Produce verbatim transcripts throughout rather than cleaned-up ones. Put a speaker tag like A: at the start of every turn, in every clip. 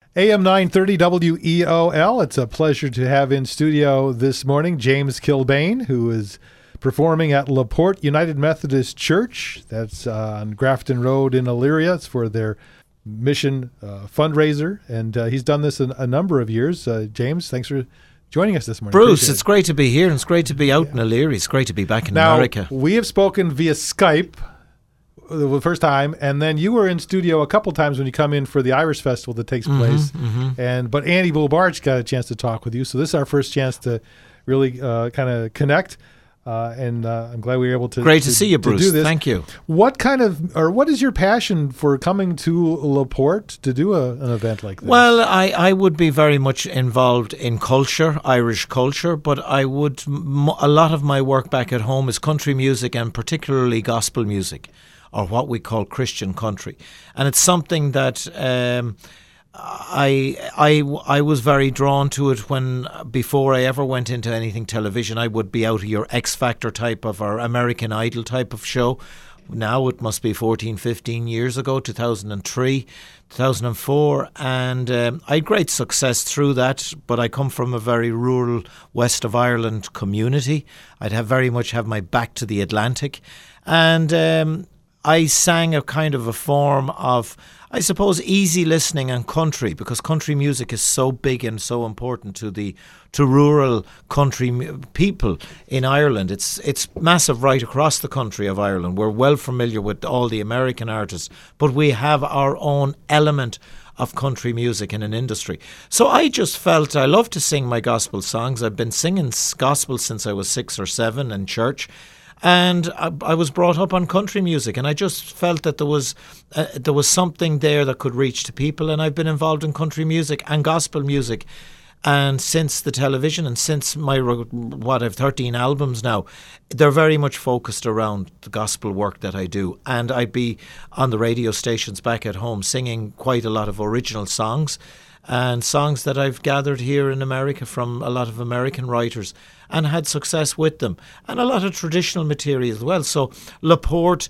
A: A M nine thirty W E O L. It's a pleasure to have in studio this morning James Kilbane, who is performing at LaPorte United Methodist Church. That's uh, on Grafton Road in Elyria. It's for their mission uh, fundraiser, and uh, he's done this in a number of years. Uh, James, thanks for joining us this morning.
B: Bruce,
A: Appreciate
B: it's
A: it.
B: great to be here, and it's great to be out yeah. in Elyria. It's great to be back in
A: now,
B: America.
A: We have spoken via Skype the first time, and then you were in studio a couple times when you come in for the Irish Festival that takes
B: mm-hmm,
A: place.
B: Mm-hmm.
A: And but Andy Bobarch got a chance to talk with you, so this is our first chance to really uh, kind of connect. Uh, and uh, I'm glad we were able to.
B: Great to,
A: to
B: see you, Bruce.
A: To do this.
B: Thank you.
A: What kind of, or what is your passion for coming to LaPorte to do a, an event like this?
B: Well, I, I would be very much involved in culture, Irish culture, but I would. A lot of my work back at home is country music, and particularly gospel music, or what we call Christian country, and it's something that. Um, I, I, I was very drawn to it when, before I ever went into anything television, I would be out of your X Factor type of or American Idol type of show. Now it must be fourteen, fifteen years ago, two thousand three, two thousand four, and um, I had great success through that, but I come from a very rural west of Ireland community. I'd have very much have my back to the Atlantic, and um, I sang a kind of a form of, I suppose, easy listening and country, because country music is so big and so important to the to rural country people in Ireland. It's it's massive right across the country of Ireland. We're well familiar with all the American artists, but we have our own element of country music in an industry. So I just felt I love to sing my gospel songs. I've been singing gospel since I was six or seven in church. And I, I was brought up on country music, and I just felt that there was uh, there was something there that could reach to people. And I've been involved in country music and gospel music, and since the television and since my what I've thirteen albums now, they're very much focused around the gospel work that I do. And I'd be on the radio stations back at home singing quite a lot of original songs, and songs that I've gathered here in America from a lot of American writers, and had success with them, and a lot of traditional material as well. So LaPorte,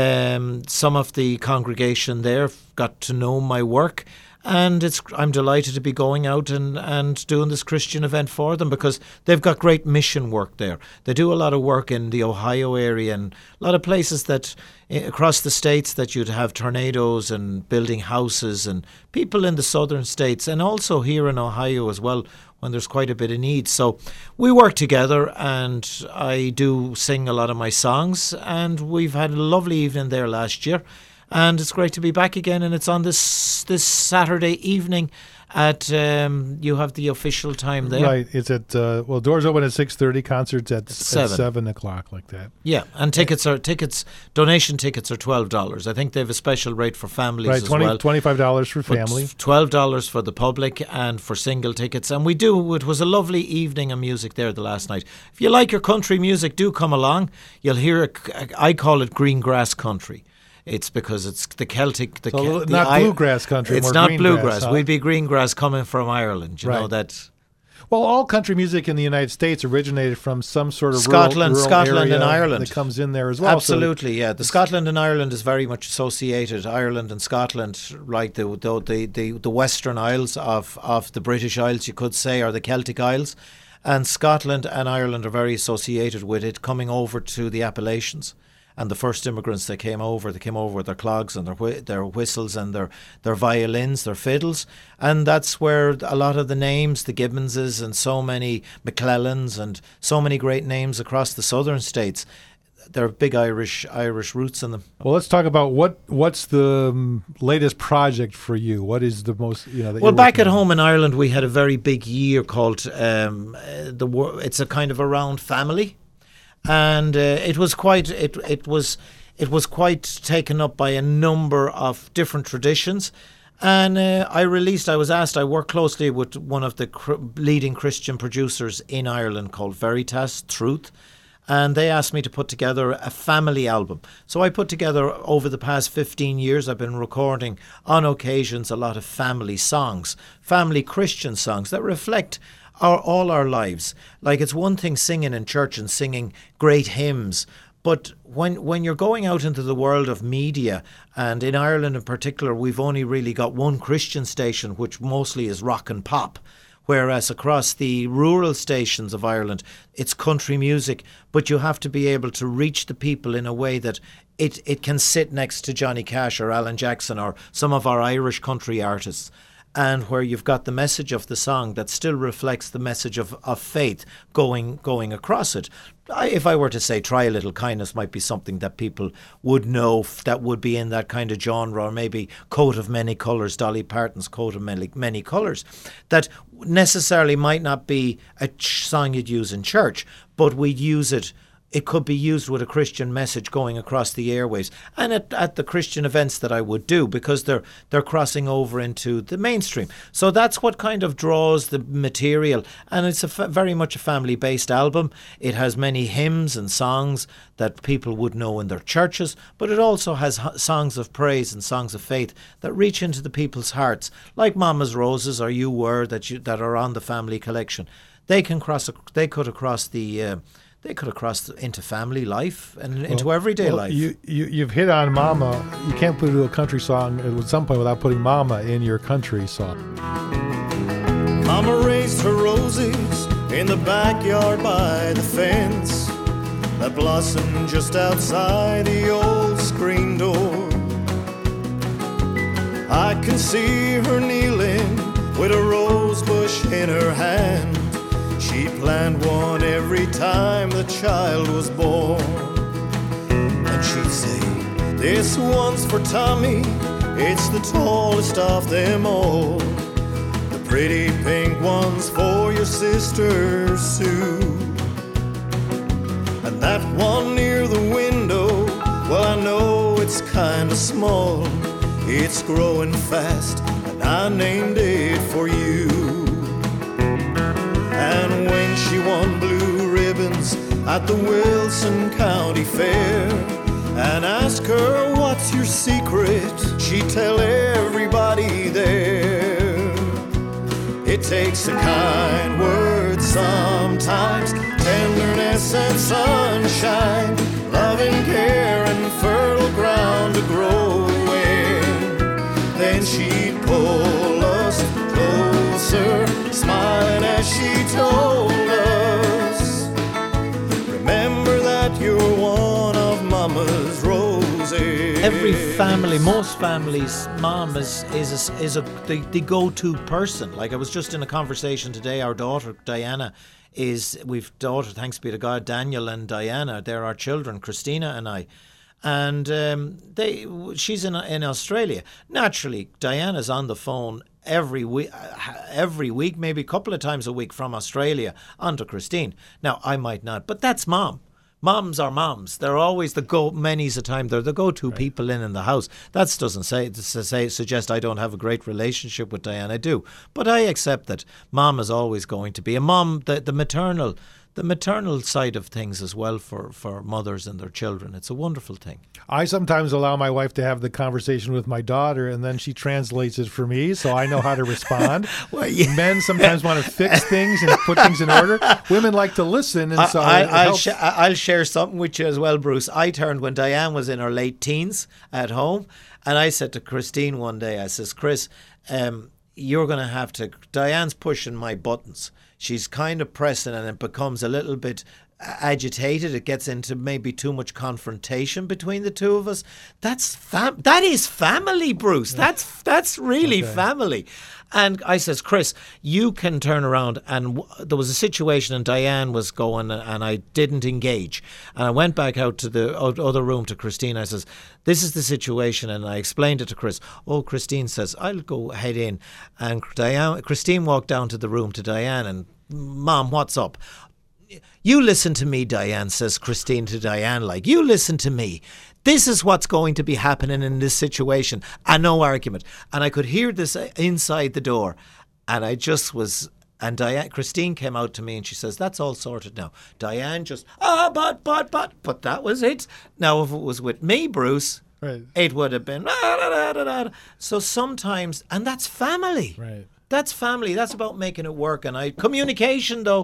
B: um, some of the congregation there got to know my work, and it's I'm delighted to be going out and, and doing this Christian event for them, because they've got great mission work there. They do a lot of work in the Ohio area and a lot of places that across the states that you'd have tornadoes and building houses, and people in the southern states, and also here in Ohio as well, when there's quite a bit of need. So we work together, and I do sing a lot of my songs, and we've had a lovely evening there last year, and it's great to be back again. And it's on this this Saturday evening at um, you have the official time there,
A: right? It's at uh, well, doors open at six thirty, concerts at, at
B: seven.
A: at seven o'clock, like that.
B: Yeah, and tickets are tickets. Donation tickets are twelve dollars. I think they have a special rate for families
A: right,
B: as
A: twenty,
B: well.
A: Twenty-five dollars for family,
B: but twelve dollars for the public, and for single tickets. And we do. It was a lovely evening of music there the last night. If you like your country music, do come along. You'll hear a, I call it green grass country. It's because it's the Celtic, the,
A: so
B: the
A: not
B: I,
A: bluegrass country.
B: It's
A: more
B: not
A: green
B: bluegrass.
A: Grass, huh?
B: We'd be green grass coming from Ireland. You
A: right.
B: know that.
A: Well, all country music in the United States originated from some sort of
B: Scotland,
A: rural, rural
B: Scotland,
A: area
B: and Ireland
A: that comes in there as well.
B: Absolutely, so yeah. The Scotland and Ireland is very much associated. Ireland and Scotland, like the the the, the, the Western Isles of, of the British Isles, you could say, or the Celtic Isles, and Scotland and Ireland are very associated with it coming over to the Appalachians. And the first immigrants that came over, they came over with their clogs and their wh- their whistles and their, their violins, their fiddles. And that's where a lot of the names, the Gibbonses and so many McClellans and so many great names across the southern states, there are big Irish Irish roots in them.
A: Well, let's talk about what what's the um, latest project for you. What is the most, you know, that
B: well,
A: you're
B: back at
A: on?
B: home in Ireland, we had a very big year called, um, the. it's a kind of around family. And uh, it was quite it it was it was quite taken up by a number of different traditions, and uh, I released. I was asked. I work closely with one of the cr- leading Christian producers in Ireland called Veritas Truth, and they asked me to put together a family album. So I put together, over the past fifteen years, I've been recording on occasions a lot of family songs, family Christian songs that reflect Our, all our lives. Like, it's one thing singing in church and singing great hymns, But when when you're going out into the world of media, and in Ireland in particular, we've only really got one Christian station, which mostly is rock and pop. Whereas across the rural stations of Ireland, it's country music, but you have to be able to reach the people in a way that it, it can sit next to Johnny Cash or Alan Jackson or some of our Irish country artists, and where you've got the message of the song that still reflects the message of, of faith going going across it. I, if I were to say Try a Little Kindness might be something that people would know f- that would be in that kind of genre, or maybe Coat of Many Colours, Dolly Parton's Coat of Many, Many Colours, that necessarily might not be a ch- song you'd use in church, but we'd use it. It could be used with a Christian message going across the airwaves, and at, at the Christian events that I would do, because they're they're crossing over into the mainstream. So that's what kind of draws the material, and it's a fa- very much a family-based album. It has many hymns and songs that people would know in their churches, but it also has h- songs of praise and songs of faith that reach into the people's hearts, like Mama's Roses or You Were, that you, that are on the family collection. They can cross. A, they cut across the. Uh, They could have crossed into family life and into
A: well,
B: everyday
A: well,
B: life.
A: You, you, you've hit on Mama. You can't put a country song at some point without putting Mama in your country song.
C: Mama raised her roses in the backyard by the fence that blossomed just outside the old screen door. I can see her kneeling with a rose bush in her hand. She planned one every time the child was born. And she'd say, this one's for Tommy, it's the tallest of them all. The pretty pink one's for your sister Sue. And that one near the window, well, I know it's kinda small. It's growing fast, and I named it for you. And when she won blue ribbons at the Wilson County Fair and asked her, what's your secret? She'd tell everybody there. It takes a kind word sometimes, tenderness and sunshine, love and care and fertile ground to grow in. Then she'd pull us closer, smiling as she told us, remember that you're one of Mama's roses.
B: Every family, most families, mom is is a, is a the, the go-to person. Like I was just in a conversation today. Our daughter Diana is we've daughter, thanks be to God, Daniel and Diana. They're our children, Christina and I. And um, they, she's in in Australia. Naturally, Diana's on the phone every week, every week, maybe a couple of times a week from Australia onto Christine. Now, I might not, but that's mom. Moms are moms. They're always the go. Many's a time they're the go-to right. people in in the house. That doesn't say to say suggest I don't have a great relationship with Diana. I do, but I accept that mom is always going to be a mom. The the maternal. The maternal side of things as well for, for mothers and their children. It's a wonderful thing.
A: I sometimes allow my wife to have the conversation with my daughter, and then she translates it for me, so I know how to respond. Well, yeah. Men sometimes want to fix things and put things in order. Women like to listen, and so
B: I,
A: it
B: I'll,
A: helps.
B: sh- I'll share something with you as well, Bruce. I turned when Diane was in her late teens at home, and I said to Christine one day, I says, Chris, um, you're going to have to, Diane's pushing my buttons. She's kind of pressing and it becomes a little bit agitated. It gets into maybe too much confrontation between the two of us. That's fam- that is family, Bruce. That's that's really okay. family. And I says, Chris, you can turn around. And w- there was a situation and Diane was going and I didn't engage. And I went back out to the other room to Christine. I says, this is the situation. And I explained it to Chris. Oh, Christine says, I'll go head in. And Diane, Christine walked down to the room to Diane and, Mom, what's up? You listen to me, Diane, says Christine to Diane, like, you listen to me. This is what's going to be happening in this situation. And no argument. And I could hear this inside the door. And I just was, and Diane, Christine came out to me and she says, that's all sorted now. Diane just, ah, oh, but, but, but, but that was it. Now, if it was with me, Bruce, right. it would have been, ah, da, da, da, da. So sometimes, and that's family.
A: Right.
B: That's family. That's about making it work. And I, communication, though,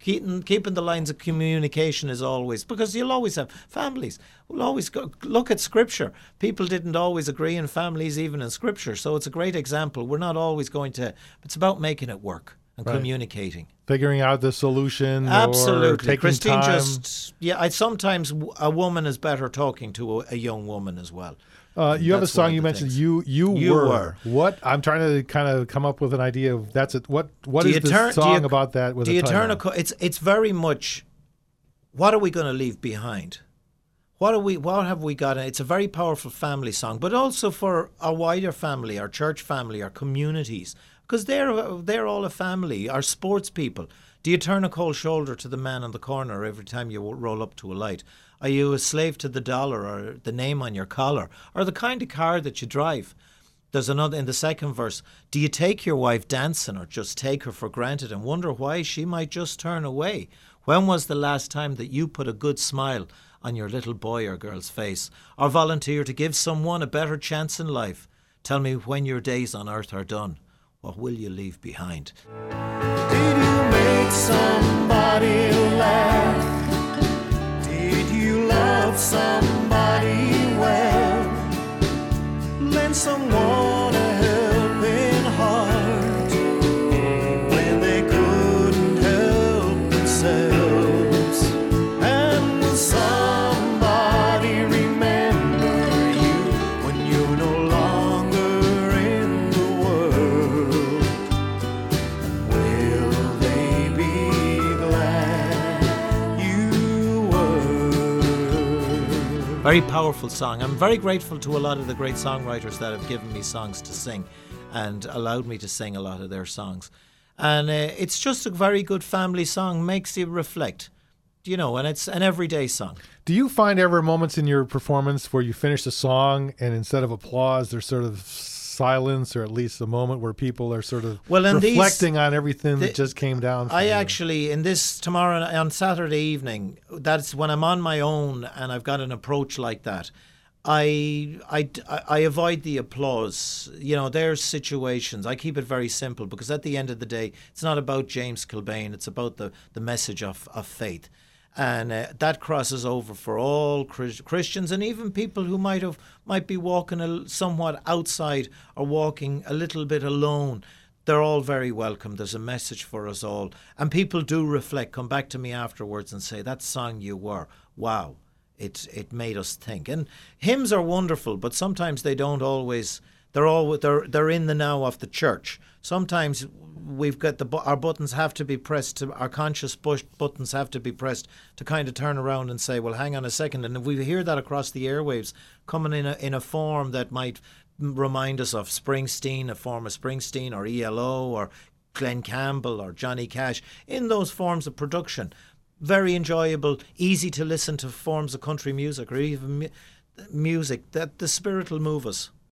B: Keeping, keeping the lines of communication is always, because you'll always have families. We'll always go, look at Scripture. People didn't always agree in families, even in Scripture. So it's a great example. We're not always going to, it's about making it work and
A: Right.
B: communicating.
A: Figuring out the solution.
B: Absolutely.
A: Or taking
B: Christine
A: time.
B: just, yeah, I sometimes w- a woman is better talking to a, a young woman as well.
A: Uh, you have a
B: That's one
A: song
B: of
A: you
B: the
A: mentioned.
B: things.
A: You you,
B: You
A: were.
B: Were.
A: What I'm trying to kind of come up with an idea of that's it. What what
B: Do
A: is
B: you
A: the
B: turn- do
A: song
B: you-
A: about that? With
B: Do
A: a
B: you turn
A: title?
B: a, co- it's, it's very much, what are we going to leave behind? What are we? What have we got? It's a very powerful family song, but also for our wider family, our church family, our communities, because they're they're all a family. Our sports people. Do you turn a cold shoulder to the man on the corner every time you roll up to a light? Are you a slave to the dollar or the name on your collar or the kind of car that you drive? There's another in the second verse. Do you take your wife dancing or just take her for granted and wonder why she might just turn away? When was the last time that you put a good smile on your little boy or girl's face, or volunteer to give someone a better chance in life? Tell me, when your days on earth are done, what will you leave behind?
C: Did you make somebody laugh? Did you love somebody well? Lend someone a helping heart when they couldn't help themselves? And will somebody remember you when you're no longer in the world? Will they be glad you were?
B: Very powerful song. I'm very grateful to a lot of the great songwriters that have given me songs to sing and allowed me to sing a lot of their songs. And uh, it's just a very good family song, makes you reflect, you know, and it's an everyday song.
A: Do you find ever moments in your performance where you finish a song and instead of applause, there's sort of silence, or at least a moment where people are sort of
B: Well, in these-
A: reflecting on everything
B: the-
A: that just came down? for
B: I
A: you?
B: actually, in this tomorrow, on Saturday evening, that's when I'm on my own and I've got an approach like that. I, I, I avoid the applause. You know, there's situations. I keep it very simple because at the end of the day, it's not about James Kilbane. It's about the, the message of, of faith. And uh, that crosses over for all Chris- Christians and even people who might have might be walking a, somewhat outside or walking a little bit alone. They're all very welcome. There's a message for us all. And people do reflect, come back to me afterwards and say, that song you were, wow. It it made us think. And hymns are wonderful, but sometimes they don't always. They're all they're they're in the now of the church. Sometimes we've got the bu- our buttons have to be pressed. To, our conscious push buttons have to be pressed to kind of turn around and say, well, hang on a second. And if we hear that across the airwaves, coming in a in a form that might remind us of Springsteen, a form of Springsteen, or E L O, or Glenn Campbell, or Johnny Cash, in those forms of production. Very enjoyable, easy to listen to forms of country music or even mu- music that the spirit will move us.